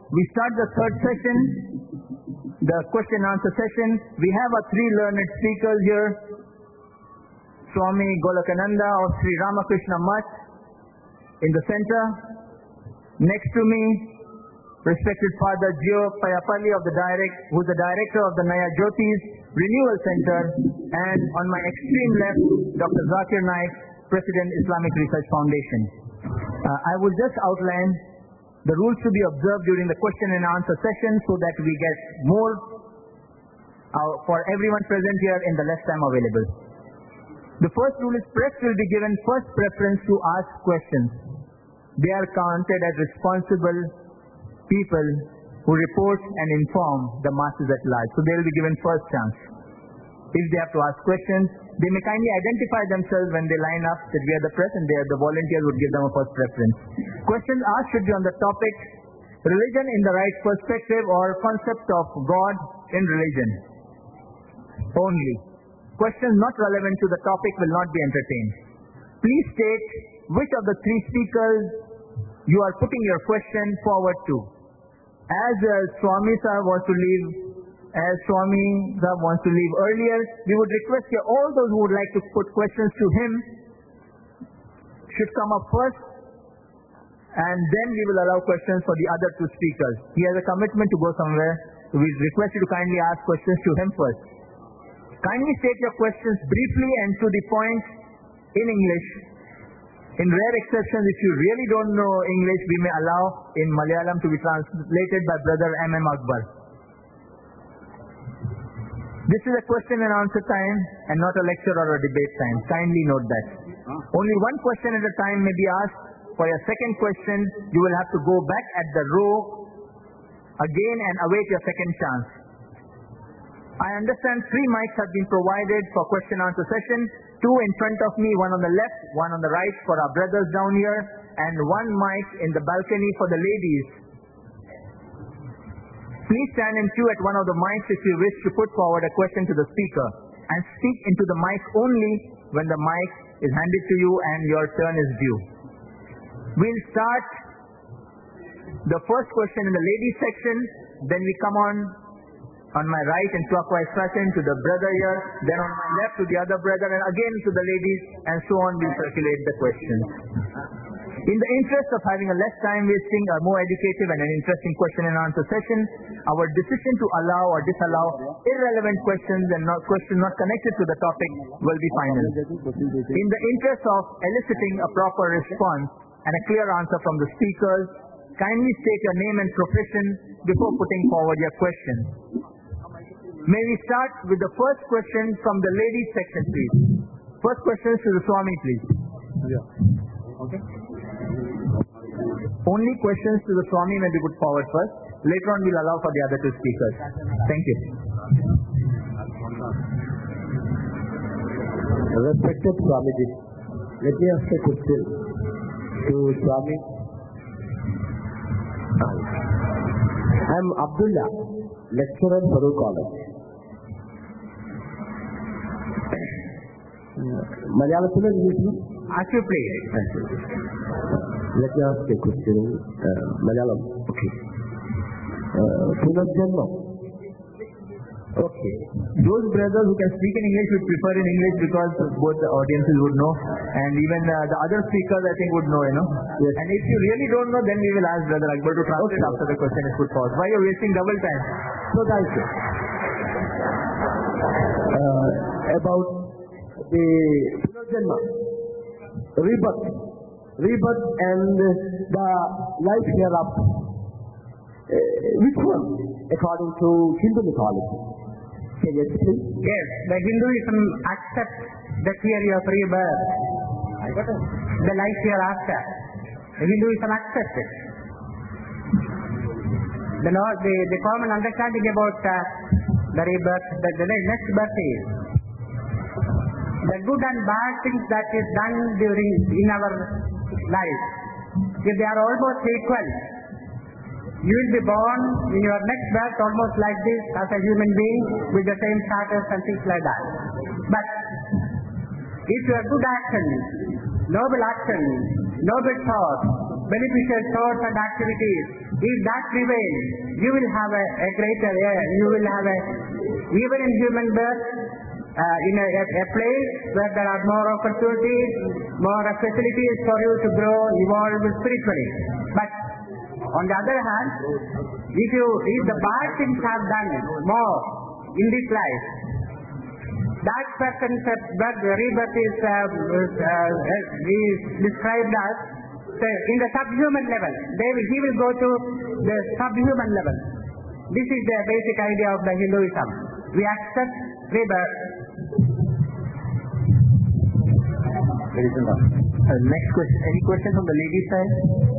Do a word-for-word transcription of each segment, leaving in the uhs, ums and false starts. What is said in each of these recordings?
we start the third session, the question and answer session. We have our three learned speakers here. Swami Golokananda of Sri Ramakrishna Mutt in the center. Next to me, respected Father Gio Payapalli of the direct, who is the director of the Naya Jyotis Renewal Center, and on my extreme left, Doctor Zakir Naik, President, Islamic Research Foundation. Uh, I will just outline the rules to be observed during the question and answer session so that we get more uh, for everyone present here in the less time available. The first rule is press will be given first preference to ask questions. They are counted as responsible people who report and inform the masses at large. So they will be given first chance. If they have to ask questions, they may kindly identify themselves when they line up that we are the press, and they are the volunteers would give them a first preference. Questions asked should be on the topic religion in the right perspective or concept of God in religion only. Questions not relevant to the topic will not be entertained. Please state which of the three speakers you are putting your question forward to. As uh, Swami Sir wants to leave, as Swami Sir wants to leave earlier, we would request here all those who would like to put questions to him should come up first, and then we will allow questions for the other two speakers. He has a commitment to go somewhere, so we request you to kindly ask questions to him first. Kindly state your questions briefly and to the point in English. In rare exceptions, if you really don't know English, we may allow in Malayalam to be translated by Brother M M Akbar. This is a question and answer time and not a lecture or a debate time. Kindly note that. Only one question at a time may be asked. For your second question, you will have to go back at the row again and await your second chance. I understand three mics have been provided for question and answer session. Two in front of me, one on the left, one on the right for our brothers down here, and one mic in the balcony for the ladies. Please stand in queue at one of the mics if you wish to put forward a question to the speaker, and speak into the mic only when the mic is handed to you and your turn is due. We'll start the first question in the ladies section, then we come on on my right in clockwise fashion to the brother here, then on my left to the other brother, and again to the ladies, and so on. We'll circulate the questions. In the interest of having a less time wasting, a more educative and an interesting question and answer session, our decision to allow or disallow irrelevant questions and not questions not connected to the topic will be final. In the interest of eliciting a proper response and a clear answer from the speakers, kindly state your name and profession before putting forward your question. May we start with the first question from the ladies section, please. First question is to the Swami, please. Yeah. Okay. Only questions to the Swami may be put forward first. Later on, we'll allow for the other two speakers. Thank you. Respected Swamiji, let me ask a question to Swami. I am Abdullah, lecturer at Farouk College. Malayalam or English? As you please. Let me ask a question. Uh, Malayalam. Okay. Uh, Punarjanma. Okay. Those brothers who can speak in English would prefer in English because both the audiences would know, and even uh, the other speakers I think would know, you know. Yes. And if you really don't know, then we will ask Brother Akbar to translate okay. after the question is put forward. Why are you wasting double time? So thank you. Uh, about the Punarjanma, rebirth, rebirth and the life hereafter. Uh, which one, according to Hindu mythology? Can you explain? Yes, the Hinduism accepts the theory of rebirth, the life hereafter. The Hinduism accepts it. The, the, the common understanding about uh, the rebirth, the, the next birth is the good and bad things that is done during in our life. If they are almost equal, you will be born in your next birth almost like this as a human being with the same status and things like that. But if your good action, noble action, noble thoughts, beneficial thoughts and activities if that prevails, you will have a, a greater, a, you will have a, even in human birth, uh, in a, a, a place where there are more opportunities, more facilities for you to grow, evolve spiritually. But on the other hand, if you, if the bad things have done more in this life, that person's birth, rebirth is, uh, uh, is described as say, in the subhuman level. They will, he will go to the subhuman level. This is the basic idea of the Hinduism. We accept rebirth. Uh, next question. Any question from the ladies' side?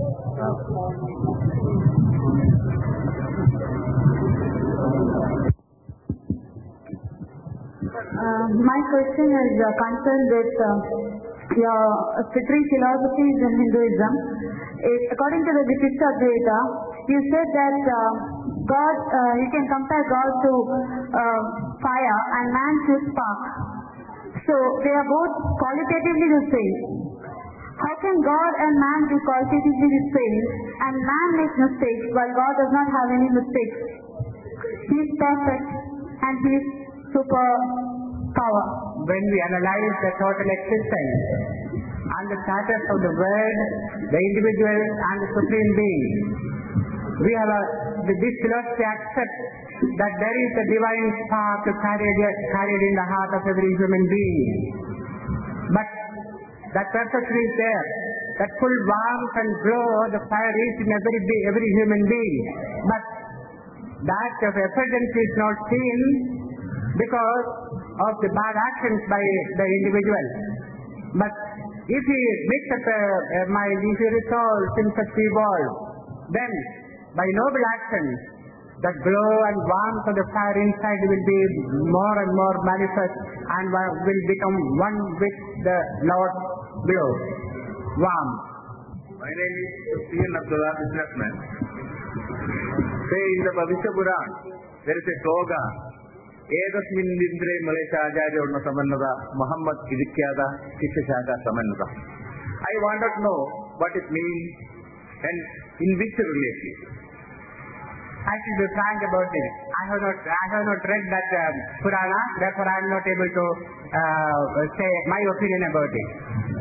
Uh, my question is uh, concerned with uh, your uh, three philosophies in Hinduism. It, according to the Vichishta Advaita, you said that uh, God, uh, you can compare God to uh, fire and man to spark. So they are both qualitatively the same. How can God and man be qualitatively the same and man makes mistakes while God does not have any mistakes? He is perfect and he is super power. When we analyze the total existence and the status of the world, the individual and the supreme being, we have a, this philosophy accepts that there is a divine spark carried, carried in the heart of every human being. But that perfection is there. That full warmth and glow of the fire is in every, every human being. But that effulgence is not seen because of the bad actions by the individual. But if he makes up a, a mind, if he resolves himself to evolve, then by noble actions, the glow and warmth of the fire inside will be more and more manifest and will become one with the Lord's glow, warm. My name is P N Abdullah, businessman. Say in the Bhavishya Puran, there is a slogan, Edasmin Indre Malaysia Ajaya Urna Samannada, Muhammad Idikyada, Kishashaka Samannada. I wanted to know what it means and in which relationship. I should be frank about it. I have not, I have not read that um, Purana, therefore I am not able to uh, say my opinion about it.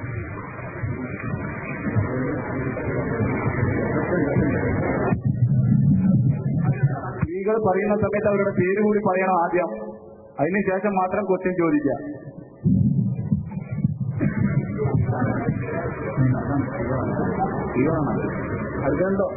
സ്ത്രീകൾ പറയുന്ന സമയത്ത് അവരുടെ പേര് കൂടി പറയണം ആദ്യം, അതിനുശേഷം മാത്രം ക്വസ്റ്റ്യൻ ചോദിക്കാം. അതുകൊണ്ടോ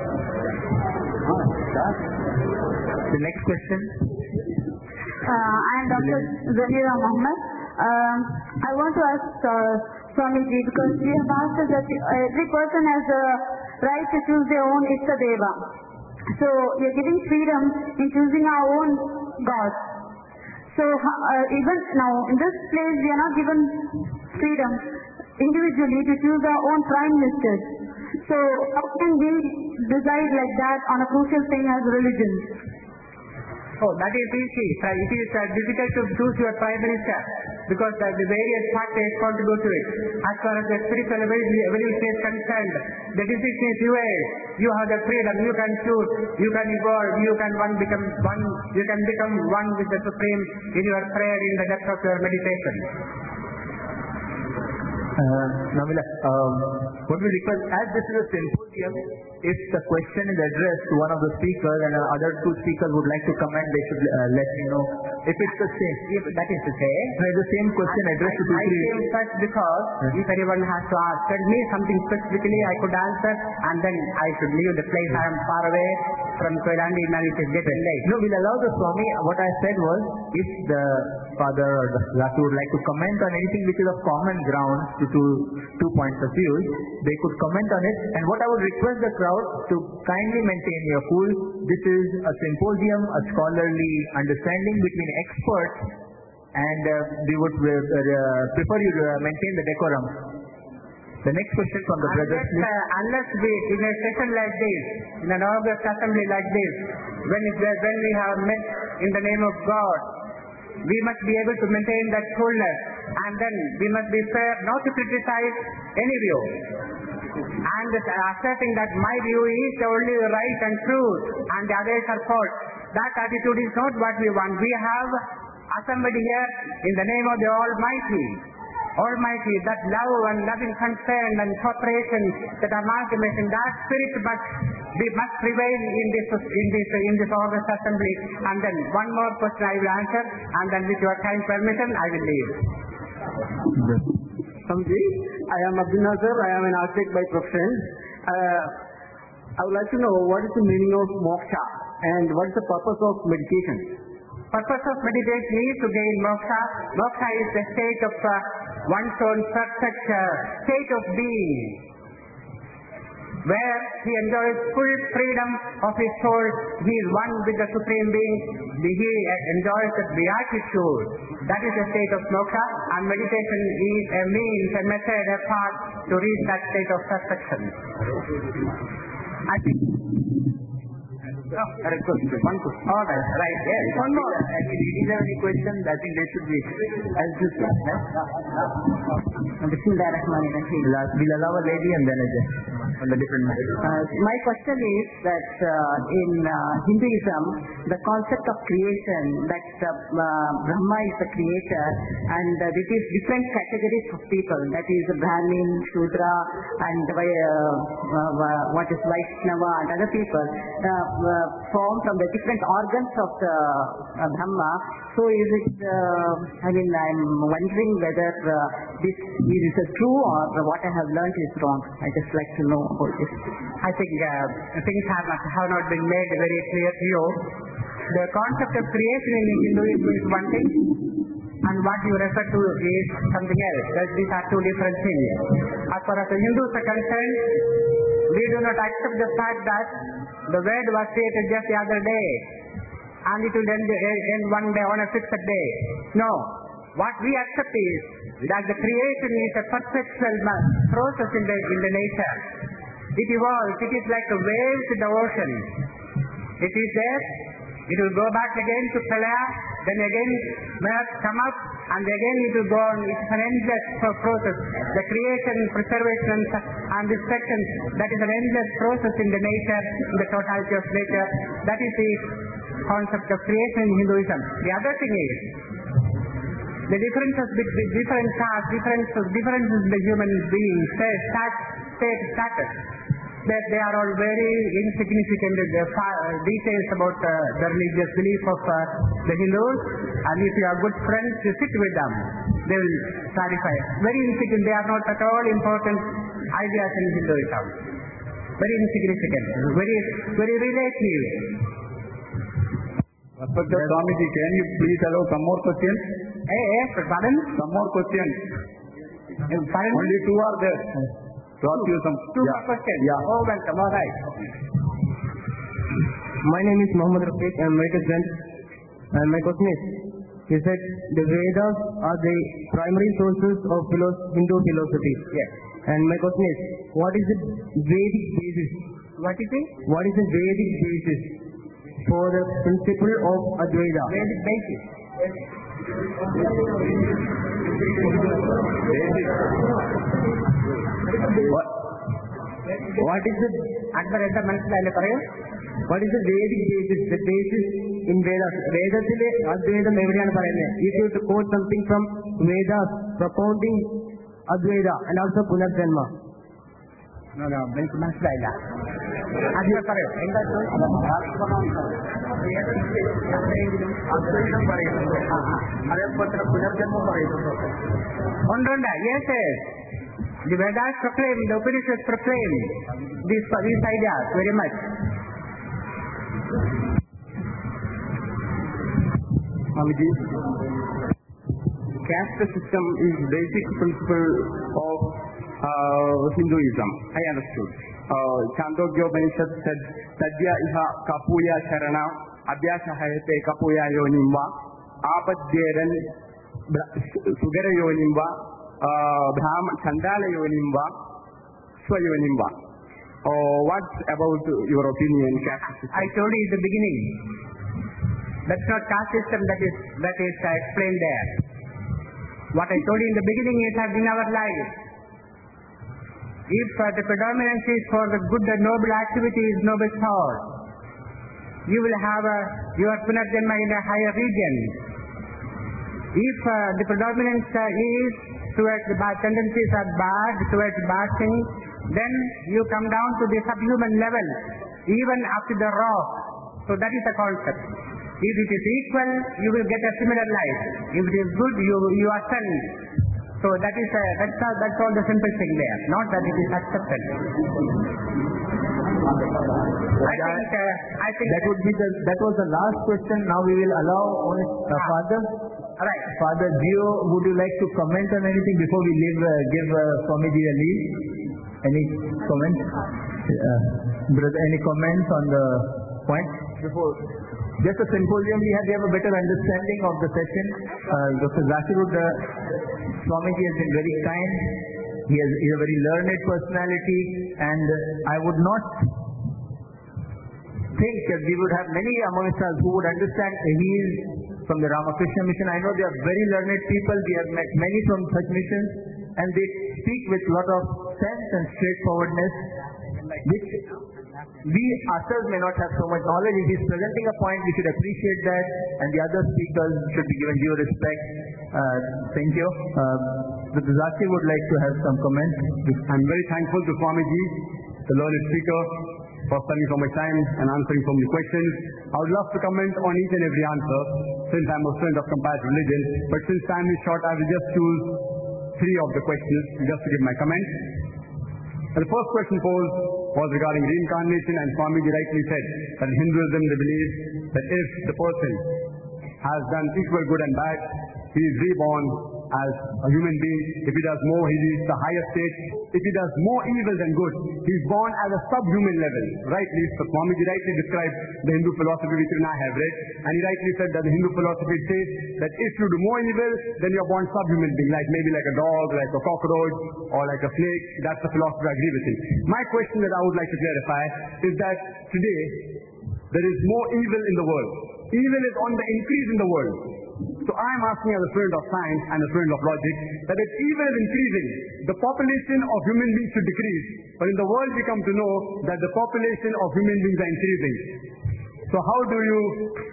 The next question. Uh, I am Doctor Zanira Mohammed. Um, I want to ask uh, Swamiji, because we have asked us that every person has a right to choose their own Ishtadeva. So we are giving freedom in choosing our own God. So uh, even now in this place we are not given freedom individually to choose our own prime ministers. So how can we decide like that on a crucial thing as religion? Oh, that is easy. It is uh, difficult to choose your prime minister because uh, the various factors contribute to it. As far as the spiritual evolution is concerned, the decision is yours. You have the freedom. You can choose. You can evolve. You can one become one. You can become one with the Supreme in your prayer in the depth of your meditation. Uh, Namila, um, what we request, as this is a symposium, if the question is addressed to one of the speakers and uh, other two speakers would like to comment, they should uh, let me know. If it's the same, if that is to say, no, it's the same question I, addressed I, to two, I three. came first because if anyone has to ask me something specifically, I could answer, and then I should leave the place. I am far away from Koilandi, and it is getting late. No, we'll allow the Swami. What I said was, if the father or the Ratu would like to comment on anything which is of common ground to two, two points of view, they could comment on it. And what I would request the crowd to kindly maintain your cool. This is a symposium, a scholarly understanding between experts, and uh, we would uh, uh, prefer you to uh, maintain the decorum. The next question from the brothers. Unless, uh, unless we, in a session like this, in an August assembly like this, when, it, when we have met in the name of God, we must be able to maintain that coolness, and then we must be fair not to criticize any view. and asserting that my view is the only right and true and the others are false. That attitude is not what we want. We have assembled here in the name of the Almighty. Almighty, that love and loving concern and cooperation that amalgamation, that spirit must we must prevail in this in this in this August assembly. And then one more question I will answer, and then with your kind permission I will leave. Swamiji, I am Abdul Nasser. I am an architect by profession. Uh, I would like to know what is the meaning of moksha and what is the purpose of meditation. Purpose of meditation is to gain moksha. Moksha is the state of uh, one's own perfect uh, state of being, where he enjoys full freedom of his soul. He is one with the Supreme Being. He enjoys the beatitude. That is the state of moksha, and meditation is a means, a method, a path to reach that state of perfection. I think. Oh, very good. One question. All right, right. Yes, one more. Actually, if there any question, I think they should be as this one. Bismillahirrahmanirrahim. We'll allow a lady and then a gentleman on the different matter. Uh, my question is that uh, in uh, Hinduism, the concept of creation, that uh, uh, Brahma is the creator, and uh, it is different categories of people, that is Brahmin, Shudra, and uh, uh, what is Vaishnava and other people, uh, uh, formed from the different organs of the uh, Brahma. So is it, uh, I mean, I'm wondering whether uh, this is uh, true or what I have learned is wrong. I just like to know about this. I think uh, things have not, have not been made very clear to you. The concept of creation in Hinduism is one thing, and what you refer to is something else. These are two different things. As far as the Hindus are concerned, we do not accept the fact that the world was created just the other day, and it will end, end one day on a fixed day. No. What we accept is that the creation is a perpetual process in the, in the nature. It evolves. It is like a wave in the ocean. It is there. It will go back again to Pralaya, then again may come up, and again it will go on. It's an endless process. The creation, preservation, and destruction, that is an endless process in the nature, in the totality of nature. That is the concept of creation in Hinduism. The other thing is, the differences between different castes, differences, differences in the human being, state, state status, that they are all very insignificant uh, details about uh, the religious belief of uh, the Hindus. And if you have good friends, you sit with them, they will clarify. Very insignificant. They are not at all important ideas in Hinduism. Very insignificant. Very, very relative. Respected Swamiji, can you please allow some more questions? Hey, yes, pardon? Some more questions. Pardon? Only two are there. To ask you some. Two yeah. more questions. Yeah. Oh, welcome. All right. My name is Mohammed Rafiq. I am medical student. And my question is, you said the Vedas are the primary sources of philo- Hindu philosophy. Yes. And my question is, what is the Vedic basis? What is it? What is the Vedic basis for the principle of Advaita? Vedic basis. What, what is the Akbar എന്താ മനസ്സിലായില്ലേ പറയൂ? what is the Vedic basis? The basis in Vedas. വേദത്തിലെ അദ്വൈതം എവിടെയാണ് പറയുന്നത്? If you to quote something from Vedas propounding Advaita and also Punarjanma. No, no, എനിക്ക് മനസ്സിലായില്ല. Akbar പറയൂ. എന്താ അദ്വൈതം പറയുന്നുണ്ടോ? അതേപോലെ തന്നെ പുനർജന്മം പറയുന്നുണ്ടോ? ഉണ്ടുണ്ട്. Yes, yes. The Vedas proclaim, the Upanishads proclaim these, these ideas very much. Swamiji, caste system is basic principle of uh, Hinduism. I understood. Uh, Chandogyopanishad said, Tadya iha kapuya sharana abhyasahayate kapuya yonimva apadyeran sugara yonimva brahma chandala yonimva swayonimva. Uh, what about your opinion, caste system? I told you in the beginning. That's not caste system that is that is uh, explained there. What I told you in the beginning is that in our life, if uh, the predominance is for the good and noble activities, noble thought, you will have a, your punarjanma in a higher region. If uh, the predominance uh, is towards the bad tendencies are bad, towards bad things, then you come down to the subhuman level, even up to the rock. So that is the concept. If it is equal, you will get a similar life. If it is good, you you are sent. So that is a, that's a, that's all the simple thing there. Not that it is accepted. I think uh, I think That would be the, that was the last question. Now we will allow only, uh, Ah. Father. right. Father Gio, would you like to comment on anything before we leave, uh, give uh, Swamiji a leave? Any comments? Uh, brother, any comments on the point? Before, just a symposium we have, we have a better understanding of the session. Uh, Doctor Zakirud uh, Swamiji has been very kind. He is he is a very learned personality, and uh, I would not think that we would have many amongst us who would understand. He is from the Ramakrishna mission. I know they are very learned people. We have met many from such missions, and they speak with a lot of sense and straightforwardness, which we ourselves may not have so much knowledge. If he is presenting a point, we should appreciate that, and the other speakers should be given due respect. Uh, thank you. Uh, Doctor Zakir would like to have some comments. I'm very thankful to Swamiji, the learned speaker, for spending so much time and answering so many questions. I would love to comment on each and every answer, since I'm a student of comparative religion, but since time is short, I will just choose three of the questions just to give my comment. And the first question posed was regarding reincarnation, and Swamiji rightly said that in Hinduism they believe that if the person has done equal good and bad, he is reborn as a human being. If he does more, he reaches the higher state. If he does more evil than good, he is born at a subhuman level. Rightly, so Swamiji rightly described the Hindu philosophy which I have read, and he rightly said that the Hindu philosophy says that if you do more evil, then you are born subhuman being, like maybe like a dog, like a cockroach, or like a snake. That's the philosophy I agree with him. My question that I would like to clarify is that today there is more evil in the world. Evil is on the increase in the world. So I am asking as a student of science and a student of logic that if evil is increasing, the population of human beings should decrease. But in the world we come to know that the population of human beings are increasing. So how do you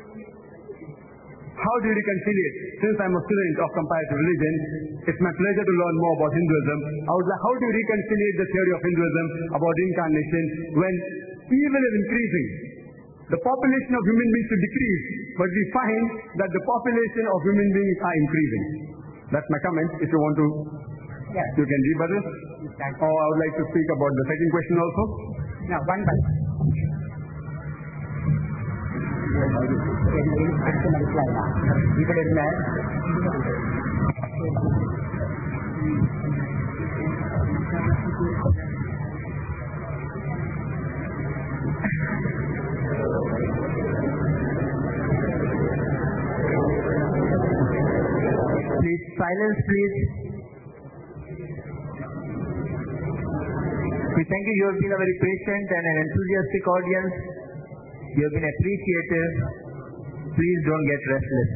how do you reconciliate? Since I am a student of comparative religion, it's my pleasure to learn more about Hinduism. I would like, how do you reconciliate the theory of Hinduism about reincarnation when evil is increasing? The population of human beings should decrease, but we find that the population of human beings are increasing. That's my comment. If you want to, Yes. you can rebut it. Or I would like to speak about the second question also. No, one by Please, silence, please. We thank you. You have been a very patient and an enthusiastic audience. You have been appreciative. Please don't get restless.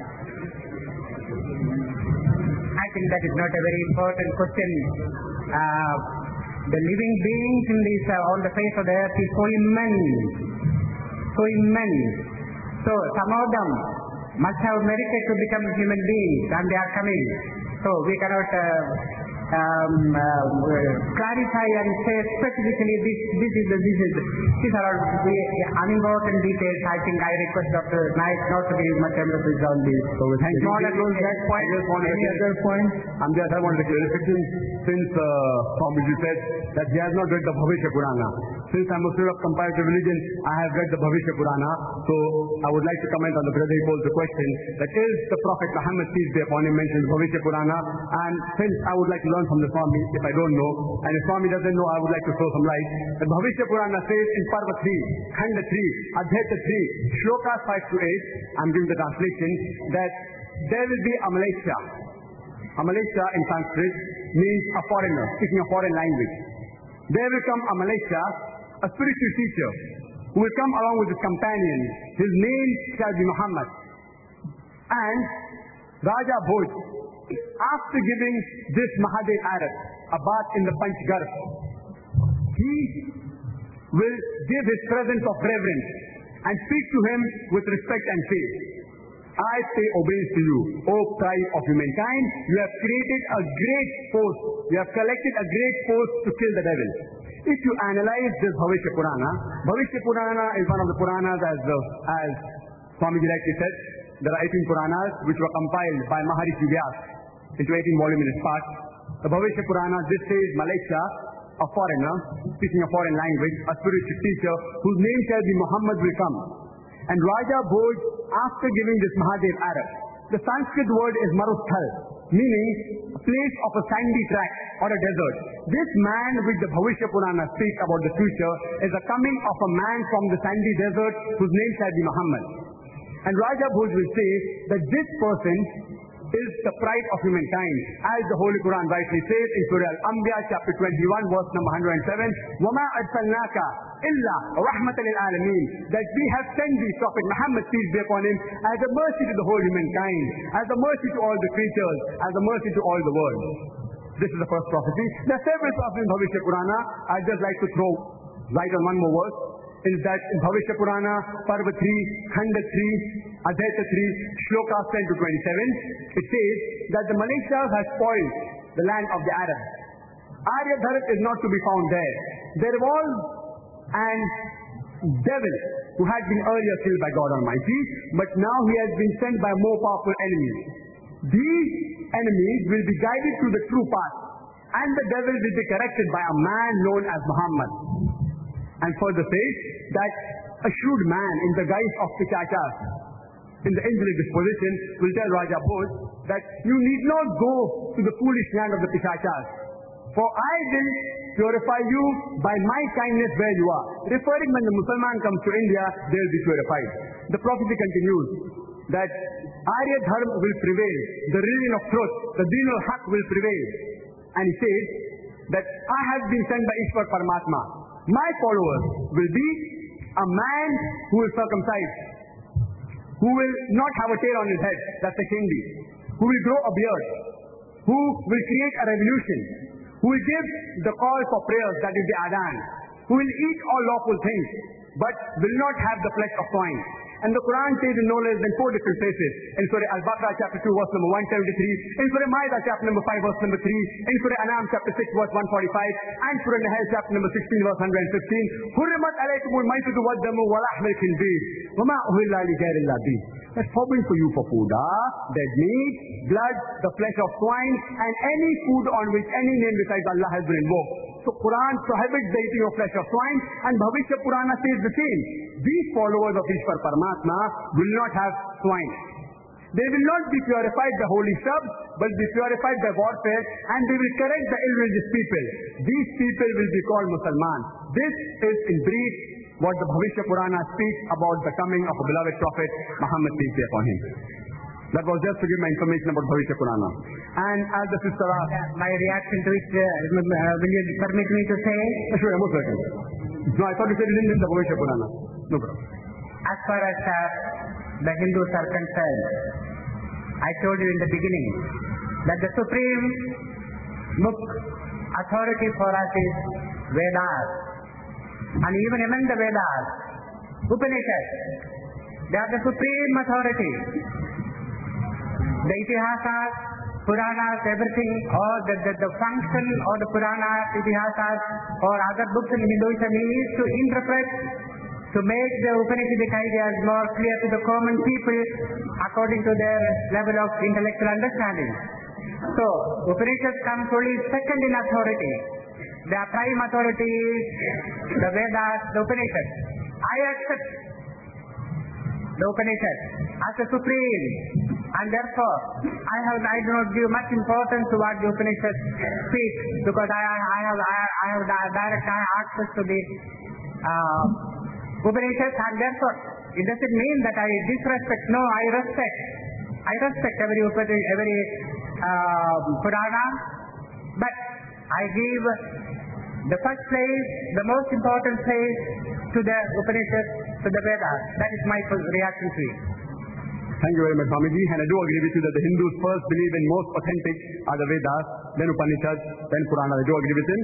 I think that is not a very important question. Uh, the living beings in this uh, on the face of the earth is so immense, so immense. So some of them must have merited to become human beings, and they are coming. So we cannot uh, um, uh, clarify and say specifically this this is the this is the, these are all the unimportant details. I think I request Doctor Naik not to give much emphasis on this. So thank you. Not close that point. I just want Any to other point? I'm just, I want to clarification since uh, Swamiji said that he has not read the Bhavishya Purana. Since I'm a student of comparative religion, I have read the Bhavishya Purana. So I would like to comment on the brother who posed the question that is the Prophet Muhammad, peace be upon him, mentions Bhavishya Purana. And since I would like to learn from the Swami, if I don't know, and if Swami doesn't know, I would like to throw some light. The Bhavishya Purana says in Parva three, Khanda three, Adhyata three, Shloka five to eight, I'm giving the translation, that there will be a Malaysia. A Malaysia in Sanskrit means a foreigner, speaking a foreign language. There will come a Malaysia, a spiritual teacher, who will come along with his companion. His name shall be Muhammad. And Raja Bhoj, after giving this Mahadev Arab a bath in the Panchgarh, he will give his presence of reverence and speak to him with respect and faith. I pay obedience to you, O pride of humankind. You have created a great force. You have collected a great force to kill the devil. If you analyze this Bhavishya Purana, Bhavishya Purana is one of the Puranas, as, uh, as Swamiji rightly said. There are eighteen Puranas which were compiled by Maharishi Vyas into eighteen voluminous parts. The Bhavishya Purana, this says Malaysia, a foreigner, speaking a foreign language, a spiritual teacher, whose name shall be Muhammad, will come. And Raja Bhoj, after giving this Mahadev Arab, the Sanskrit word is Marusthal, meaning a place of a sandy tract or a desert. This man which the Bhavishya Purana speaks about the future is the coming of a man from the sandy desert whose name shall be Muhammad. And Raja Bhoj will say that this person is the pride of humankind, as the Holy Quran rightly says in Surah Al-Anbiya chapter twenty-one verse number one hundred seven, وَمَا أَرْسَلْنَاكَ إِلَّا رَحْمَةً لِلْعَالَمِينَ, that we have sent thee, Prophet Muhammad, peace be upon him, as a mercy to the whole humankind, as a mercy to all the creatures, as a mercy to all the world. This is the first prophecy. There are several prophecies in Bhavishya Purana. I'd just like to throw light on one more verse. Is that in Bhavishya Purana, Parva three, Khanda three, Advaita three, Shlokas ten to twenty-seven, it says that the Malaysians have spoiled the land of the Arabs. Aryadhara is not to be found there. There was an devil who had been earlier killed by God Almighty, but now he has been sent by more powerful enemies. These enemies will be guided to the true path, and the devil will be corrected by a man known as Muhammad. And further says that a shrewd man in the guise of Pichachas, in the angelic disposition, will tell Raja Bhoj that you need not go to the foolish land of the Pichachas, for I will purify you by my kindness where you are. Referring when the Musliman comes to India, they will be purified. The prophecy continues that Arya Dharma will prevail, the religion of truth, the Deen al-Haq will prevail. And he says that I have been sent by Ishwar Paramatma. My followers will be a man who will circumcise, who will not have a tail on his head, that's a Hindi, who will grow a beard, who will create a revolution, who will give the call for prayers, that is the adhan, who will eat all lawful things, but will not have the flesh of swine. And the Quran says in no less than four different places. In Surah Al-Baqarah chapter two verse number one seventy-three, in Surah Ma'idah chapter number five verse number three, in Surah Anam chapter six verse one forty-five, and Surah Nahl chapter number sixteen verse one fifteen, حُرِّمَتْ عَلَيْكُمُ الْمَيْتَةُ وَالدَّمُ وَلَحْمُ الْخِنْزِيرِ وَمَا أُهِلَّ لِغَيْرِ اللَّهِ بِهِ. That's forbidden for you for food, ah? Dead meat, blood, the flesh of swine, and any food on which any name besides Allah has been invoked. So Quran prohibits the eating of flesh of swine, and Bhavishya Purana says the same. These followers of Ishwar Paramatma will not have swine. They will not be purified by holy subs, but be purified by warfare, and they will correct the ill-religious people. These people will be called Musalman. This is in brief what the Bhavishya Purana speaks about the coming of a beloved prophet, Muhammad, peace be upon him. That was just to give my information about Bhavishya Purana. And as the sister asked, my reaction to it, uh, will you permit me to say? Sure, most welcome. No, I thought you said you didn't read the Bhavishya Purana. No problem. As far as uh, the Hindus are concerned, I told you in the beginning that the supreme book authority for us is Vedas. And even among the Vedas, Upanishads, they are the supreme authority. The Itihasas, Puranas, everything, or the, the, the function of the Puranas, Itihasas, or other books in Hinduism is to interpret, to make the Upanishadic ideas more clear to the common people according to their level of intellectual understanding. So, Upanishads comes only second in authority. Their prime authority is the Vedas, the Upanishads. I accept the Upanishads as the supreme, and therefore I have I do not give much importance to what the Upanishads speak, because I, I have I, I have direct access to the uh, Upanishads, and therefore it doesn't mean that I disrespect. No, I respect. I respect every Upanishad, every uh, Purana, but I give the first place, the most important place, to the Upanishads, to the Vedas. That is my reaction to it. Thank you very much, Swamiji. And I do agree with you that the Hindus first believe in most authentic are the Vedas, then Upanishads, then Purana. I do agree with him.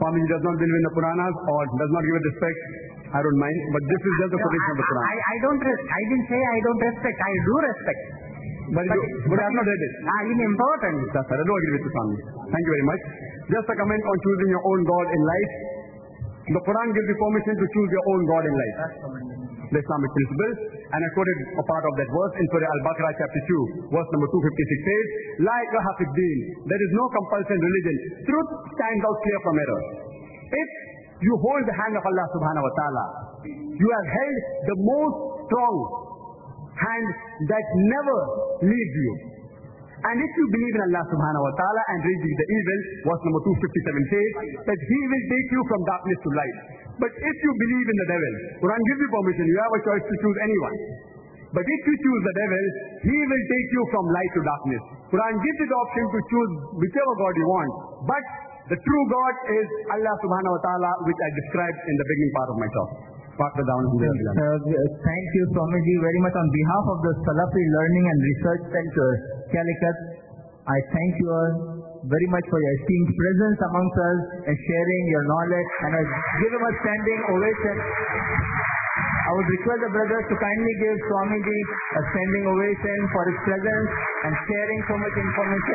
Swamiji does not believe in the Puranas or does not give it respect, I don't mind. But this is just the No, quotation of the Quran. I, I don't, res- I didn't say I don't respect, I do respect. But, But, you, but I have not read it. Ah, in importance. That's right. I do agree with you, Swami. Thank you very much. Just a comment on choosing your own God in life. The Quran gives you permission to choose your own God in life. The Islamic principles. And I quoted a part of that verse in Surah Al-Baqarah chapter two, verse number two fifty-six says, La ikraha fid deen. There is no compulsion in religion. Truth stands out clear from error. If you hold the hand of Allah subhanahu wa ta'ala, you have held the most strong hand that never leaves you. And if you believe in Allah subhanahu wa ta'ala and resist the evil, verse number two fifty-seven says that He will take you from darkness to light. But if you believe in the devil, Quran gives you permission, you have a choice to choose anyone. But if you choose the devil, he will take you from light to darkness. Quran gives you the option to choose whichever God you want. But the true God is Allah subhanahu wa ta'ala, which I described in the beginning part of my talk. Part the down Uh, thank you, Swamiji, very much on behalf of the Salafi Learning and Research Center, Calicut. I thank you all very much for your esteemed presence amongst us and sharing your knowledge, and I give him a standing ovation. I would request the brothers to kindly give Swamiji a standing ovation for his presence and sharing so much information.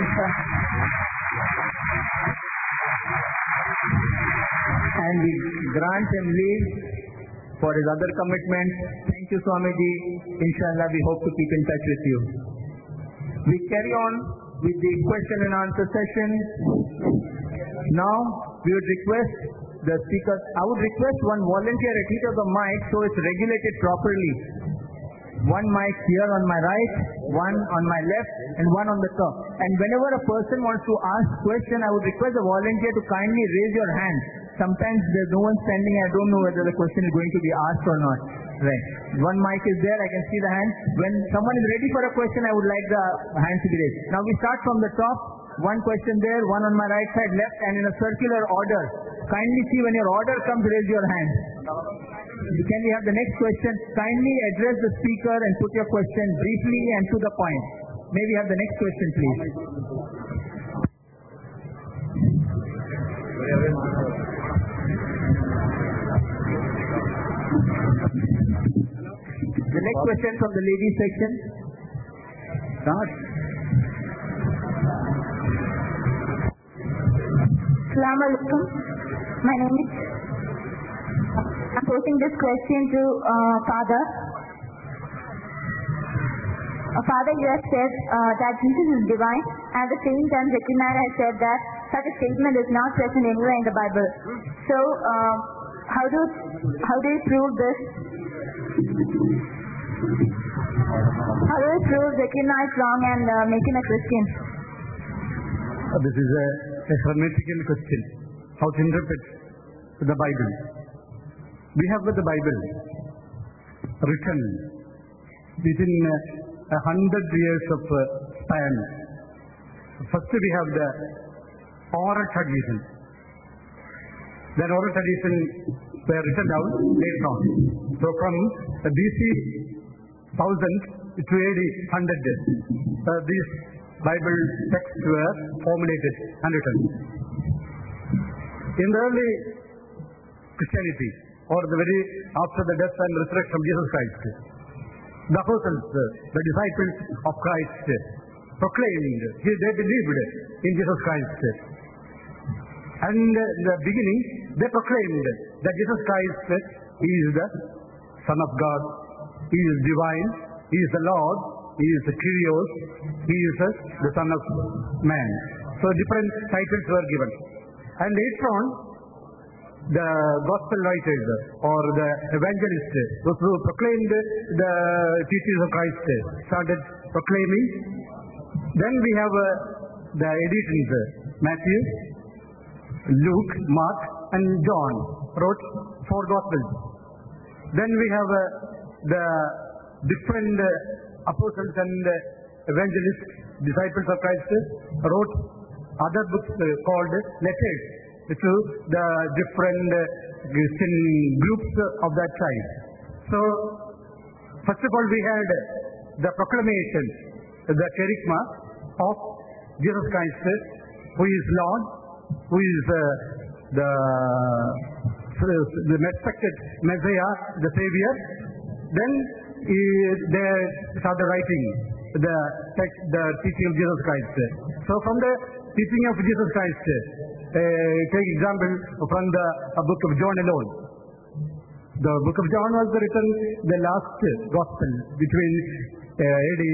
And we grant him leave for his other commitments. Thank you, Swamiji. Inshallah, we hope to keep in touch with you. We carry on with the question and answer session. Now, we would request the speaker, I would request one volunteer at each of the mic so it's regulated properly. One mic here on my right, one on my left, and one on the top. And whenever a person wants to ask question, I would request the volunteer to kindly raise your hand. Sometimes there's no one standing, I don't know whether the question is going to be asked or not. Right. One mic is there, I can see the hand. When someone is ready for a question, I would like the hand to be raised. Now we start from the top. One question there, one on my right side, left, and in a circular order. Kindly see when your order comes, raise your hand. Can we have the next question? Kindly address the speaker and put your question briefly and to the point. May we have the next question, please? The next question from the ladies section. Start. Assalamu alaikum. My name is. I'm posing this question to uh, Father. Uh, Father, you have said uh, that Jesus is divine, and at the same time, Zakir has said that such a statement is not present anywhere in the Bible. So, uh, how do how do you prove this? How do you prove Zakir is wrong and uh, make him a Christian? Uh, this is a, a hermeneutical question. How to interpret the Bible. We have the Bible written within uh, a hundred years of uh, span. First we have the oral tradition. That oral tradition were written down later on. So from uh, B C one thousand to A D one hundred, uh, these Bible texts were formulated and written. In the early Christianity, or the very after the death and resurrection of Jesus Christ, the apostles, the disciples of Christ, proclaimed, they believed in Jesus Christ. And in the beginning, they proclaimed that Jesus Christ is the Son of God, He is divine, He is the Lord, He is the Kyrios, He is the Son of Man. So different titles were given. And later on, the gospel writers or the evangelists, those who proclaimed the teachings of Christ, started proclaiming. Then we have uh, the editions, Matthew, Luke, Mark, and John wrote four gospels. Then we have uh, the different uh, apostles and uh, evangelists, disciples of Christ, wrote other books uh, called letters to the different uh, Christian groups of that time. So, first of all, we had the proclamation, the kerygma of Jesus Christ, who is Lord, who is uh, the, the expected Messiah, the Savior. Then he, they started writing the text, the teaching of Jesus Christ. So from the teaching of Jesus Christ, uh, take example from the uh, book of John alone. The book of John was written the last gospel between uh, A D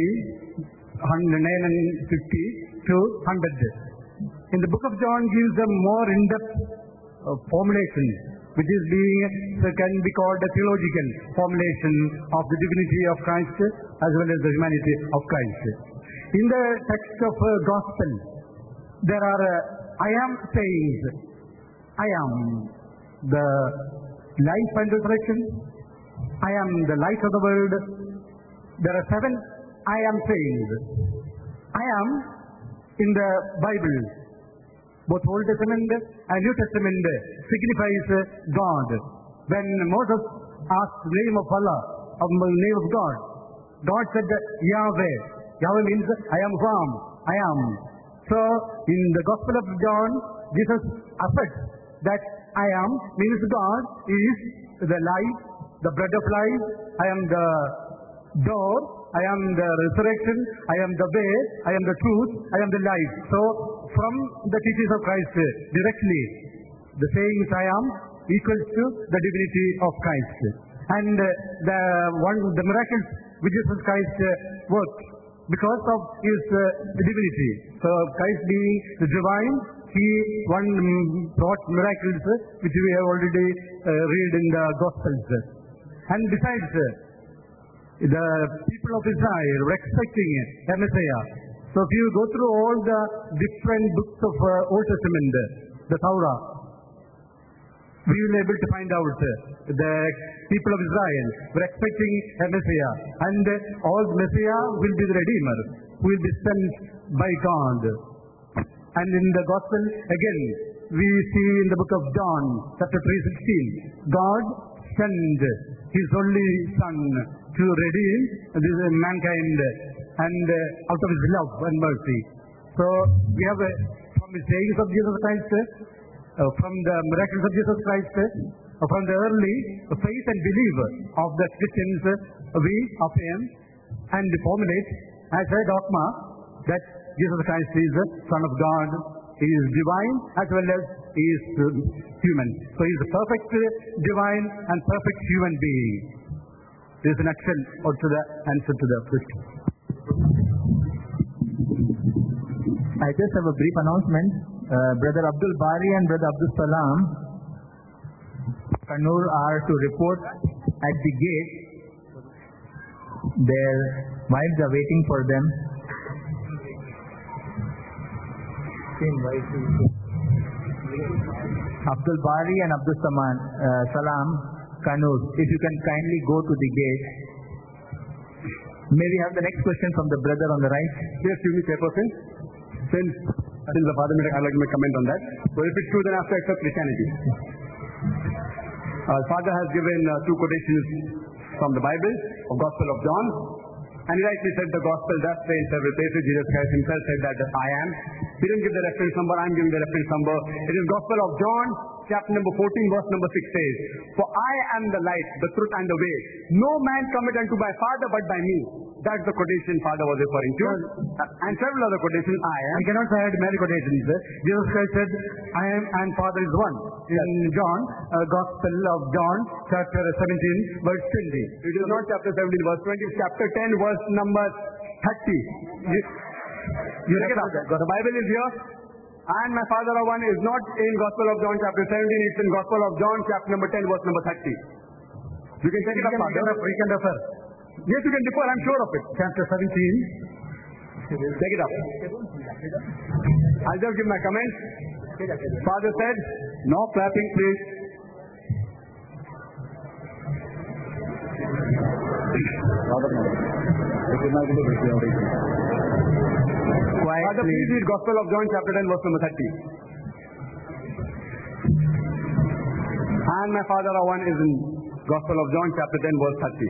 nine fifty to one hundred. In the book of John gives a more in-depth uh, formulation, which is being uh, can be called a theological formulation of the divinity of Christ as well as the humanity of Christ. In the text of uh, gospel, there are uh, I am sayings. I am the life and resurrection. I am the light of the world. There are seven I am sayings. I am in the Bible, both Old Testament and New Testament, signifies God. When Moses asked the name of Allah, of the name of God, God said Yahweh. Yahweh means I am who I am. I am. So in the Gospel of John, Jesus asserts that I am means God is the life, the bread of life. I am the door. I am the resurrection. I am the way. I am the truth. I am the life. So from the teachings of Christ directly, the sayings I am equals to the divinity of Christ. And the one, the miracles which Jesus Christ worked because of his divinity. So Christ being the divine, he one brought miracles which we have already uh, read in the Gospels. And besides, the people of Israel were expecting a Messiah. So if you go through all the different books of uh, Old Testament, the Torah, we will be able to find out the people of Israel were expecting a Messiah. And all Messiah will be the Redeemer, who will be sent by God. And in the Gospel, again, we see in the book of John, chapter three sixteen, God sent His only Son to redeem this mankind and uh, out of His love and mercy. So we have uh, from the sayings of Jesus Christ, uh, from the miracles of Jesus Christ, uh, from the early faith and belief of the Christians, uh, we affirm and formulate as a dogma that Jesus Christ is the Son of God. He is divine as well as He is uh, human. So He is a perfect uh, divine and perfect human being. This is an action or to the answer to the question. I just have a brief announcement. Uh, Brother Abdul Bari and Brother Abdul Salam Kannur are to report at the gate. Their wives are waiting for them. Abdul Bari and Abdul Saman, uh, Salam Kannur, if you can kindly go to the gate. May we have the next question from the brother on the right? Yes, you may, Chairperson. Since, since the father made, I'd like to make a comment on that. So if it's true, then I have to accept Christianity. Our father has given uh, two quotations from the Bible, of Gospel of John. And he rightly said the Gospel does say in several places, Jesus Christ himself said that I am. He didn't give the reference number, I'm giving the reference number. It is Gospel of John, chapter number fourteen, verse number six says, For I am the light, the truth and the way. No man cometh unto my Father but by me. That's the quotation Father was referring to. And several other quotations, I am. I cannot add many quotations. Jesus Christ said, I am and Father is one. In John, uh, Gospel of John, chapter seventeen, verse twenty. It is not chapter seventeen, verse twenty, it's chapter ten, verse number thirty. You, you check it out. The Bible is here. And my Father are one is not in Gospel of John, chapter seventeen, it's in Gospel of John, chapter number ten, verse number thirty. You can check it out, Father. We can refer. Yes, you can defer, I'm sure of it. Chapter seventeen. Take it up. I'll just give my comments. Father said, no clapping, please. Quiet, Father, please read Gospel of John, chapter ten, verse number thirty. And my Father are one is in Gospel of John, chapter ten, verse thirty.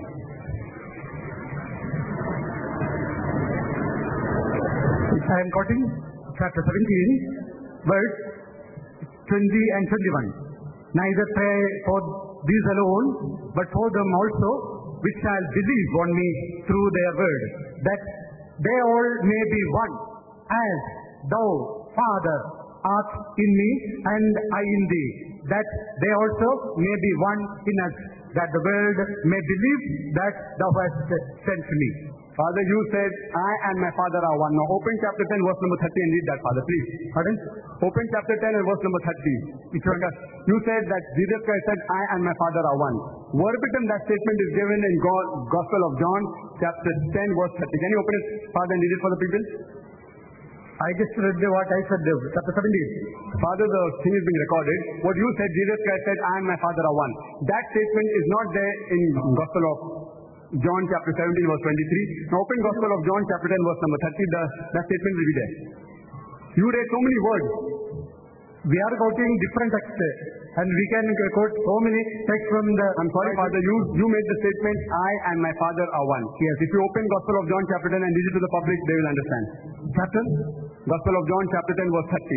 I am quoting chapter seventeen, verse twenty and twenty-one. Neither pray for these alone, but for them also, which shall believe on me through their word, that they all may be one, as thou, Father, art in me, and I in thee, that they also may be one in us, that the world may believe that thou hast sent me. Father, you said, I and my Father are one. Now open chapter ten, verse number thirty and read that, Father, please. Pardon? Open chapter ten and verse number thirty. Which one? You said that Jesus Christ said, I and my Father are one. Verbatim, that statement is given in God, Gospel of John, chapter ten, verse thirty. Can you open it, Father, and read it for the people? I just read what I said, chapter seventeen. Father, the thing is being recorded. What you said, Jesus Christ said, I and my Father are one. That statement is not there in Gospel of John chapter seventeen, verse twenty-three. Now open Gospel of John chapter ten, verse number thirty. The, that statement will be there. You read so many words. We are quoting different texts, and we can quote so many texts from the... I'm sorry, Father, you, you made the statement, I and my Father are one. Yes. If you open Gospel of John chapter ten and read it to the public, they will understand. Chapter? Gospel of John chapter ten, verse thirty.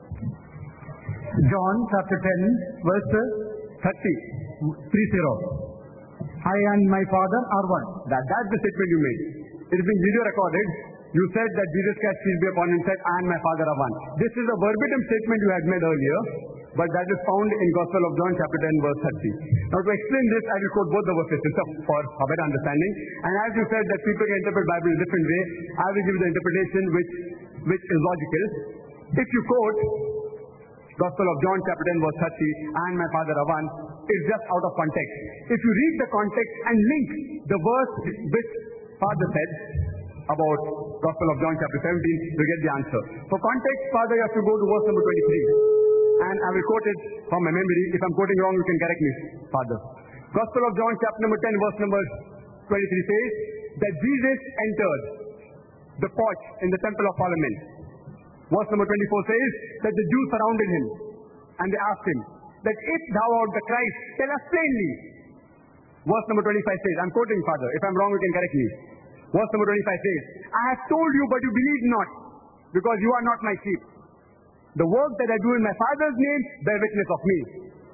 John chapter ten, verse thirty. three zero. I and my Father are one. That, that's the statement you made. It is being video recorded. You said that Jesus Christ, peace be upon him, said, I and my Father are one. This is a verbatim statement you had made earlier, but that is found in Gospel of John chapter ten, verse thirty. Now to explain this, I will quote both the verses for a better understanding. And as you said that people can interpret Bible in a different way, I will give you the interpretation which, which is logical. If you quote Gospel of John chapter ten, verse thirty, I and my Father are one, it's just out of context. If you read the context and link the verse which Father said about Gospel of John chapter seventeen, you get the answer. For context, Father, you have to go to verse number twenty-three. And I will quote it from my memory. If I'm quoting wrong, you can correct me, Father. Gospel of John chapter number ten, verse number twenty-three says that Jesus entered the porch in the temple of Solomon. Verse number twenty-four says that the Jews surrounded him and they asked him that if thou art the Christ, tell us plainly. Verse number twenty-five says, I'm quoting, Father, if I'm wrong you can correct me. Verse number twenty-five says, I have told you but you believe not, because you are not my sheep. The work that I do in my Father's name bear witness of me.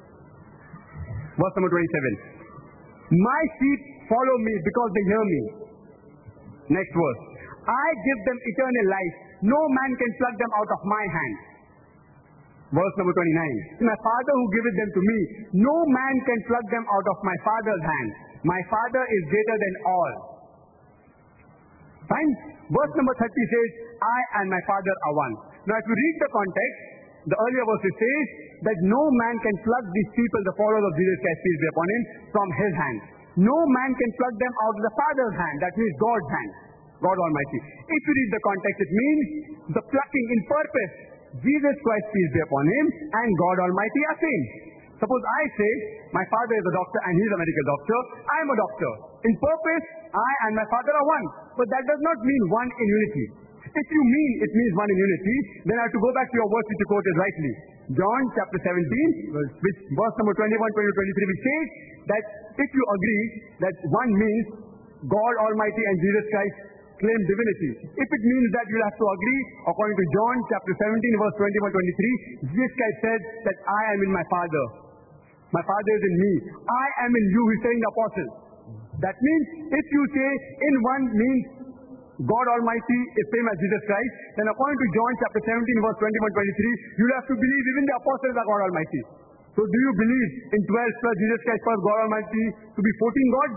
Verse number twenty-seven, my sheep follow me because they hear me. Next verse, I give them eternal life. No man can pluck them out of my hand. Verse number twenty-nine, my Father who giveth them to me, no man can pluck them out of my Father's hand. My Father is greater than all. Fine? Verse number thirty says, I and my Father are one. Now if you read the context, the earlier verse says that no man can pluck these people, the followers of Jesus Christ, peace be upon him, from his hand. No man can pluck them out of the Father's hand, that means God's hand, God Almighty. If you read the context, it means the plucking in purpose. Jesus Christ, peace be upon him, and God Almighty are same. Suppose I say, my father is a doctor and he is a medical doctor, I am a doctor. In purpose, I and my Father are one. But that does not mean one in unity. If you mean it means one in unity, then I have to go back to your verse which you quoted rightly. John chapter seventeen, which verse number twenty-one, twenty-two, twenty-three, which says that if you agree that one means God Almighty and Jesus Christ claim divinity. If it means that you have to agree, according to John chapter seventeen, verse twenty-one, twenty-three, Jesus Christ said that I am in my Father. My Father is in me. I am in you, he's saying the apostle. That means if you say in one means God Almighty is same as Jesus Christ, then according to John chapter seventeen, verse twenty-one, twenty-three, you'll have to believe even the apostles are God Almighty. So do you believe in twelve plus Jesus Christ plus God Almighty to be fourteen gods?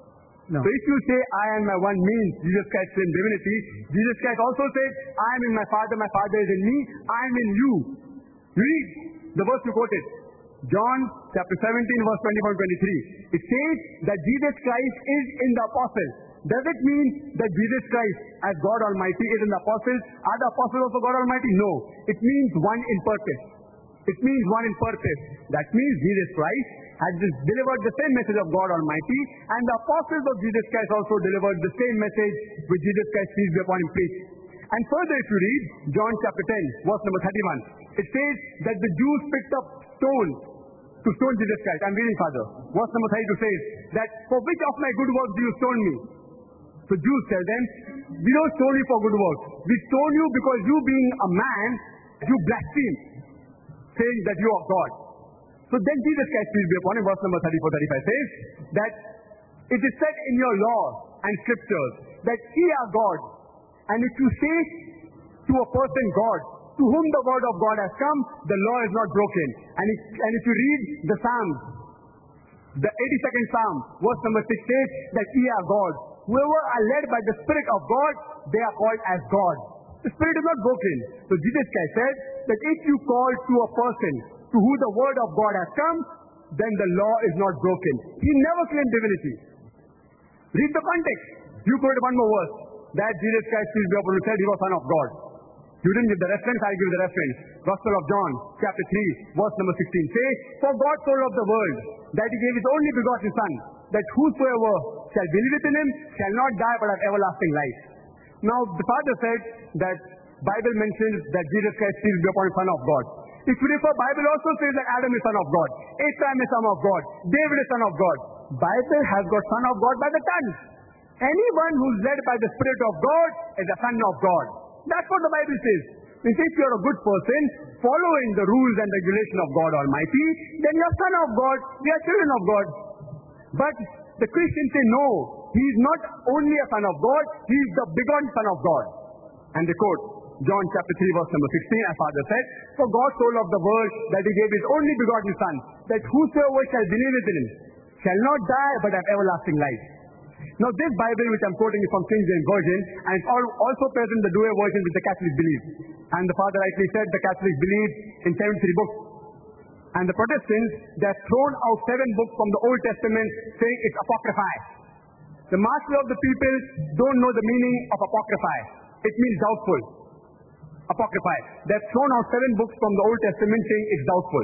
No. So if you say I and my one means Jesus Christ claimed divinity, Jesus Christ also said, I am in my Father, my Father is in me, I am in you. Read the verse you quoted. John chapter seventeen, verse twenty-one, twenty-three. It says that Jesus Christ is in the apostles. Does it mean that Jesus Christ as God Almighty is in the apostles? Are the apostles also God Almighty? No. It means one in purpose. It means one in purpose. That means Jesus Christ has delivered the same message of God Almighty, and the apostles of Jesus Christ also delivered the same message which Jesus Christ, peace be upon him, preached. And further if you read John chapter ten, verse number thirty-one, it says that the Jews picked up stones to stone Jesus Christ. I'm reading, Father. Verse number thirty-two says that for which of my good works do you stone me? So Jews tell them, we don't stone you for good works. We stone you because you being a man, you blaspheme. saying that you are God. So then Jesus Christ, peace be upon him, verse number thirty-four thirty-five says that it is said in your law and scriptures that ye are God. And if you say to a person God, to whom the word of God has come, the law is not broken. And if, and if you read the Psalms, the eighty-second Psalm, verse number six says that ye are God. Whoever are led by the Spirit of God, they are called as God. The Spirit is not broken. So Jesus Christ said that if you call to a person to who the word of God has come, then the law is not broken. He never claimed divinity. Read the context. You quoted one more verse that Jesus Christ, peace be upon him, said he was Son of God. You didn't give the reference, I give the reference. Gospel of John, chapter three, verse number sixteen. Say, for God so loved the world, that he gave his only begotten Son, that whosoever shall believe in him shall not die but have everlasting life. Now, the Father said that Bible mentions that Jesus Christ, peace be upon him, Son of God. If you refer, Bible also says that Adam is son of God, Abraham is son of God, David is son of God. Bible has got son of God by the tongue. Anyone who's led by the Spirit of God is a son of God. That's what the Bible says. It says if you're a good person, following the rules and regulation of God Almighty, then you're son of God, we are children of God. But the Christians say no, he is not only a son of God, he is the begotten son of God. And they quote John chapter three verse number sixteen, as Father said, for God so loved the world that he gave his only begotten Son, that whosoever shall believe in him shall not die but have everlasting life. Now this Bible which I'm quoting is from King James Version, and it's also present in the Douay version which the Catholics believe. And the Father rightly said the Catholics believe in seventy-three books. And the Protestants, they have thrown out seven books from the Old Testament saying it's apocrypha. The master of the people don't know the meaning of apocrypha. It means doubtful. Apocrypha. They have thrown out seven books from the Old Testament saying it's doubtful.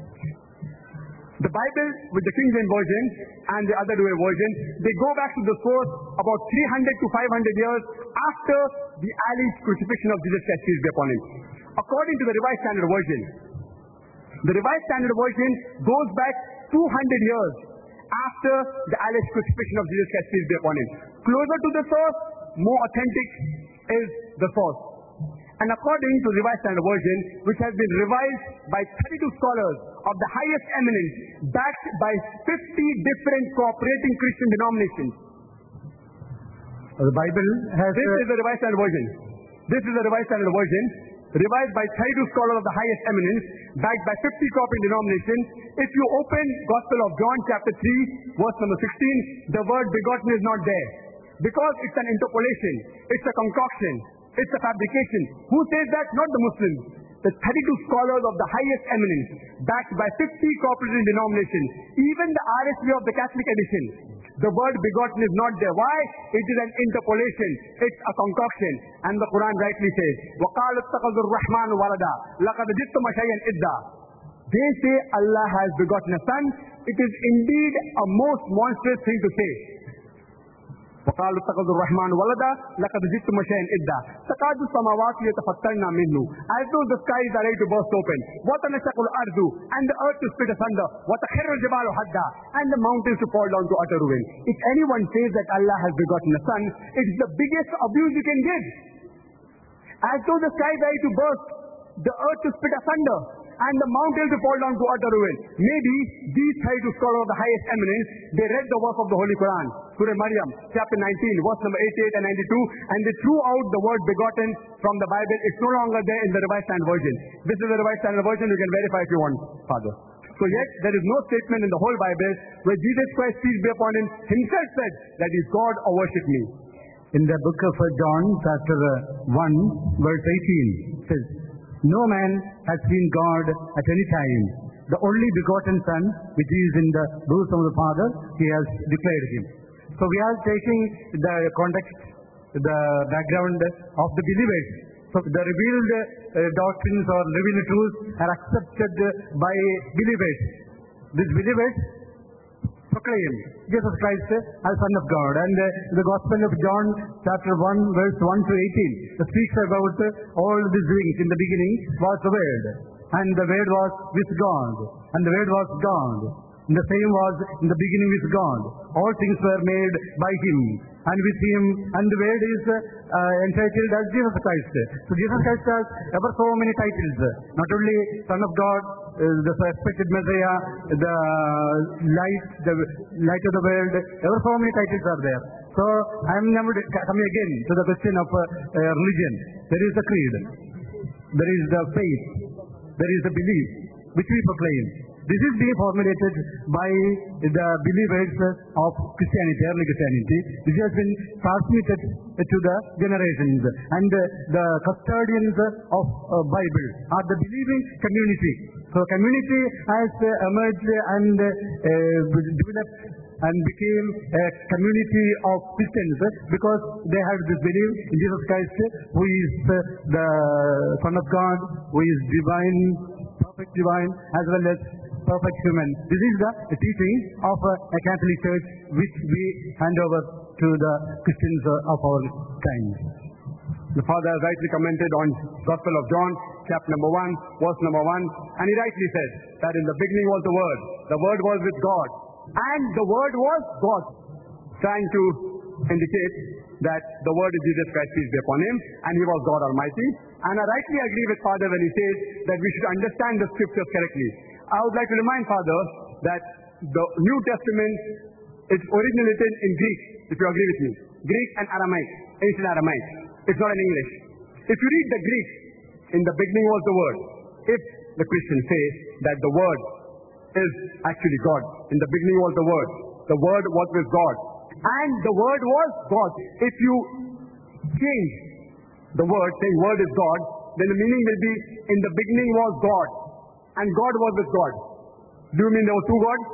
The Bible with the King James Version and the other Douay version, they go back to the source about three hundred to five hundred years after the alleged crucifixion of Jesus Christ, peace be upon him. According to the Revised Standard Version, the Revised Standard Version goes back two hundred years after the alleged crucifixion of Jesus Christ, peace be upon him. Closer to the source, more authentic is the source. And according to the Revised Standard Version, which has been revised by thirty-two scholars of the highest eminence, backed by fifty different cooperating Christian denominations. The Bible has... This is the Revised Standard Version. This is the Revised Standard Version, revised by thirty-two scholars of the highest eminence, backed by fifty cooperating denominations. If you open Gospel of John chapter three, verse number sixteen, the word begotten is not there. Because it's an interpolation, it's a concoction, it's a fabrication. Who says that? Not the Muslims. The thirty-two scholars of the highest eminence, backed by fifty cooperating denominations, even the R S V of the Catholic edition, the word begotten is not there. Why? It is an interpolation. It's a concoction. And the Quran rightly says, وَقَالُ اتَّخَذُ الرَّحْمَنُ وَلَدًا لَقَدْ جِئْتُمْ شَيْئًا إِدًّا. They say Allah has begotten a son. It is indeed a most monstrous thing to say. وقالوا اتخذوا الرحمن ولدا لقد جئتم شيئا إدا تكاد السماوات يتفطرن منه, as though the skies are ready to burst open. وتنشق الأرض, and the earth to split asunder. وتخر الجبال هدا, and the mountains to fall down to utter ruin. If anyone says that Allah has begotten a son, it is the biggest abuse you can give. As though the skies are ready to burst, the earth to split asunder, and the mountains to fall down to utter ruin. Maybe these thirty-two scholars of the highest eminence, they read the verse of the Holy Quran, Surah Maryam, chapter nineteen, verse number eighty-eight and ninety-two, and they threw out the word begotten from the Bible. It's no longer there in the Revised Standard Version. This is the Revised Standard Version. You can verify if you want, Father. So yet, there is no statement in the whole Bible where Jesus Christ, peace be upon him, himself said that he is God or worship me. In the book of John, chapter one, verse eighteen, says, no man has seen God at any time. The only begotten Son, which is in the bosom of the Father, he has declared him. So we are taking the context, the background of the believers. So the revealed uh, doctrines or revealed truths are accepted by believers. These believers proclaim Jesus Christ as Son of God. And uh, the Gospel of John chapter one verse one to eighteen speaks about uh, all these things. In the beginning was the Word, and the Word was with God, and the Word was God. And the same was in the beginning with God. All things were made by Him, and we see him, and the word is uh, entitled as Jesus Christ. So Jesus Christ has ever so many titles, not only Son of God, uh, the expected Messiah, the light, the light of the world, ever so many titles are there. So I am now coming again to the question of uh, uh, religion. There is the creed, there is the faith, there is the belief which we proclaim. This is being formulated by the believers of Christianity, early Christianity. This has been transmitted to the generations. And the custodians of uh, Bible are the believing community. So community has uh, emerged and uh, developed and became a community of Christians because they have this belief in Jesus Christ, who is uh, the Son of God, who is divine, perfect divine, as well as perfect human. This is the teaching of a Catholic Church which we hand over to the Christians of our time. The Father has rightly commented on Gospel of John, chapter number one, verse number one, and he rightly said that in the beginning was the Word. The Word was with God, and the Word was God, trying to indicate that the Word is Jesus Christ, peace be upon him, and he was God Almighty. And I rightly agree with Father when he says that we should understand the Scriptures correctly. I would like to remind Father that the New Testament is originated in Greek, if you agree with me. Greek and Aramaic, ancient Aramaic. It's not in English. If you read the Greek, in the beginning was the Word. If the Christian says that the Word is actually God, in the beginning was the Word. The Word was with God. And the Word was God. If you change the word, saying Word is God, then the meaning will be, in the beginning was God. And God was with God. Do you mean there were two gods?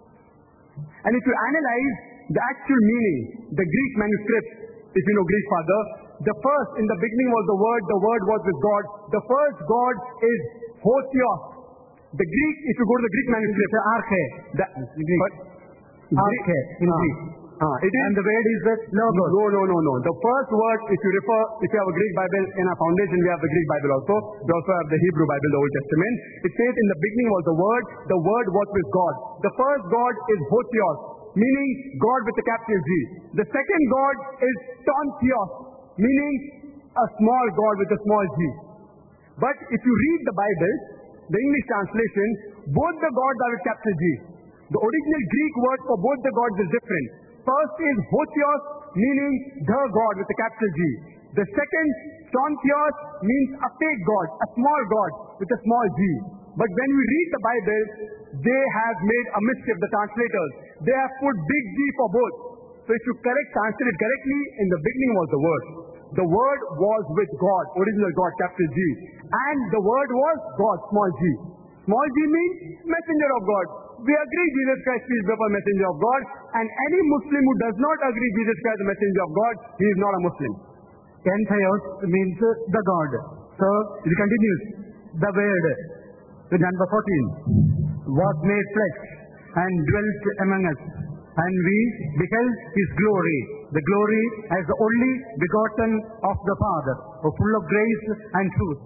And if you analyze the actual meaning, the Greek manuscript, if you know Greek, Father, the first, in the beginning was the Word, the Word was with God. The first God is Hotheos. The Greek, if you go to the Greek manuscript, the arche, the Greek. Arche, in Greek. Ah, it is, and the word is the logos. No, no, no, no. The first word, if you refer, if you have a Greek Bible, in our foundation we have the Greek Bible also. We also have the Hebrew Bible, the Old Testament. It says in the beginning was the Word, the Word was with God. The first God is Hotheos, meaning God with a capital G. The second God is Tontheos, meaning a small God with a small g. But if you read the Bible, the English translation, both the gods are with capital G. The original Greek word for both the gods is different. First is Hotheos, meaning the God with a capital G. The second, Tontheos, means a fake God, a small God with a small g. But when we read the Bible, they have made a mischief, the translators. They have put big G for both. So if you correct, translate it correctly, in the beginning was the Word. The Word was with God, original God, capital G. And the Word was God, small g. Small g means messenger of God. We agree Jesus Christ is the messenger of God, and any Muslim who does not agree Jesus Christ is the messenger of God, he is not a Muslim. Entheos means uh, the God. So it continues. The Word, with number fourteen, was made flesh and dwelt among us, and we beheld his glory, the glory as the only begotten of the Father, full of grace and truth.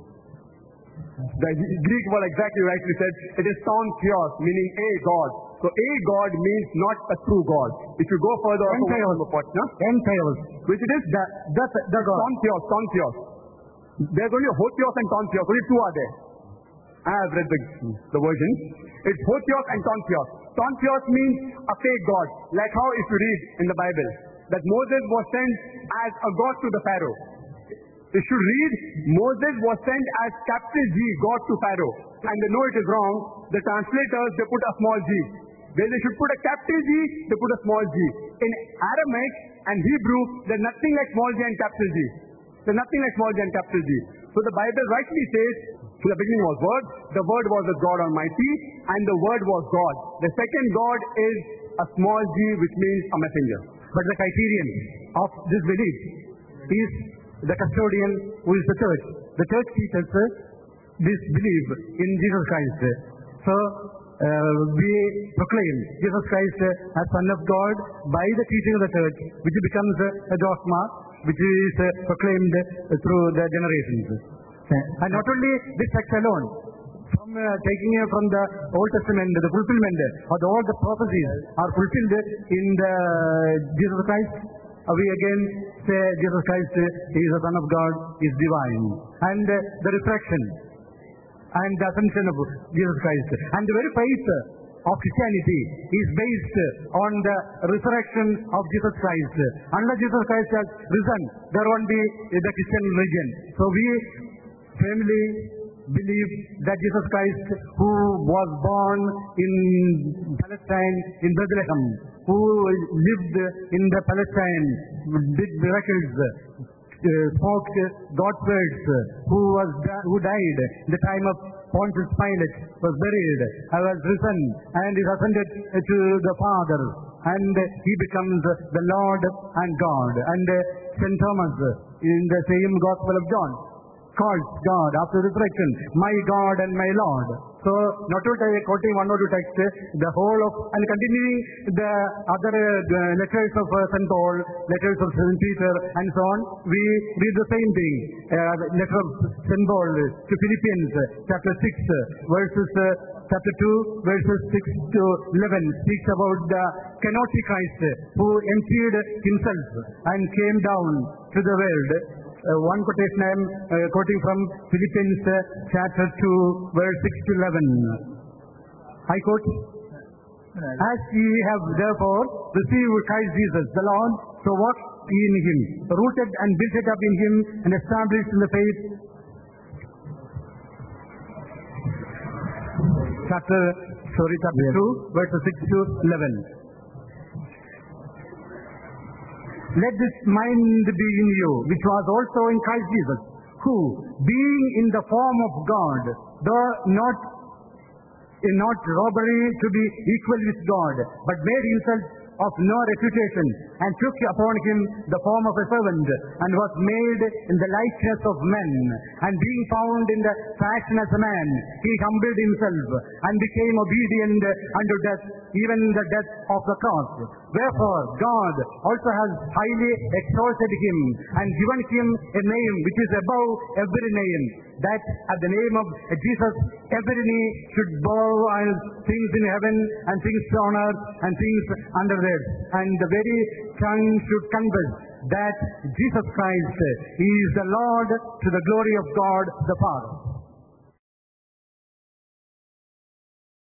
The Greek word exactly rightly said, it is Tontheos, meaning a God. So a God means not a true God. If you go further, Entheos, no? Entheos, which it is the, the, the God. Tontheos, Tontheos. There's only Hotheos and Tontheos, only two are there. I have read the, the version. It's Hotheos and Tontheos. Tontheos means a fake God, like how if you read in the Bible, that Moses was sent as a God to the Pharaoh. If you read, Moses was sent as capital G, God to Pharaoh. And they know it is wrong. The translators, they put a small g. Where they should put a capital G, they put a small g. In Aramaic and Hebrew, there's nothing like small g and capital G. There's nothing like small g and capital G. So the Bible rightly says, in the beginning was Word, the Word was with God Almighty, and the Word was God. The second God is a small g, which means a messenger. But the criterion of this belief is the custodian who is the church. The church teaches this belief in Jesus Christ. So uh, we proclaim Jesus Christ as Son of God by the teaching of the church, which becomes a dogma, which is proclaimed through the generations. And not only this text alone, from uh, taking uh, from the Old Testament, the fulfillment of the, all the prophecies are fulfilled in the Jesus Christ. uh, we again say Jesus Christ is the Son of God, is divine. And uh, the resurrection and the ascension of Jesus Christ. And the very faith of Christianity is based on the resurrection of Jesus Christ. Unless Jesus Christ has risen, there won't be the Christian religion. So we firmly believe that Jesus Christ, who was born in Palestine, in Bethlehem, who lived in the Palestine, did miracles, uh, spoke God's words, who was who died in the time of Pontius Pilate, was buried, was risen, and is ascended to the Father, and he becomes the Lord and God. And Saint Thomas, in the same Gospel of John, calls God after resurrection, my God and my Lord. So, not only quoting one or two texts, the whole of, and continuing the other uh, letters of uh, Saint Paul, letters of Saint Peter, and so on, we read the same thing. Uh, letter of Saint Paul to Philippians, uh, chapter six, uh, verses, uh, chapter two, verses six to eleven, speaks about the kenotic Christ, uh, who emptied himself and came down to the world. Uh, one quotation I am uh, quoting from Philippians uh, chapter two, verse six to eleven. I quote, as ye have therefore received Christ Jesus the Lord, so walk ye in him, rooted and built up in him, and established in the faith. Chapter, sorry, chapter yes. two, verses six to eleven. Let this mind be in you, which was also in Christ Jesus, who, being in the form of God, though not in not robbery to be equal with God, but made himself of no reputation, and took upon him the form of a servant, and was made in the likeness of men. And being found in the fashion as a man, he humbled himself, and became obedient unto death, even the death of the cross. Wherefore God also has highly exalted him, and given him a name which is above every name, that at the name of Jesus every knee should bow, and things in heaven, and things on earth, and things under the earth, and the very tongue should confess that Jesus Christ is the Lord, to the glory of God the Father.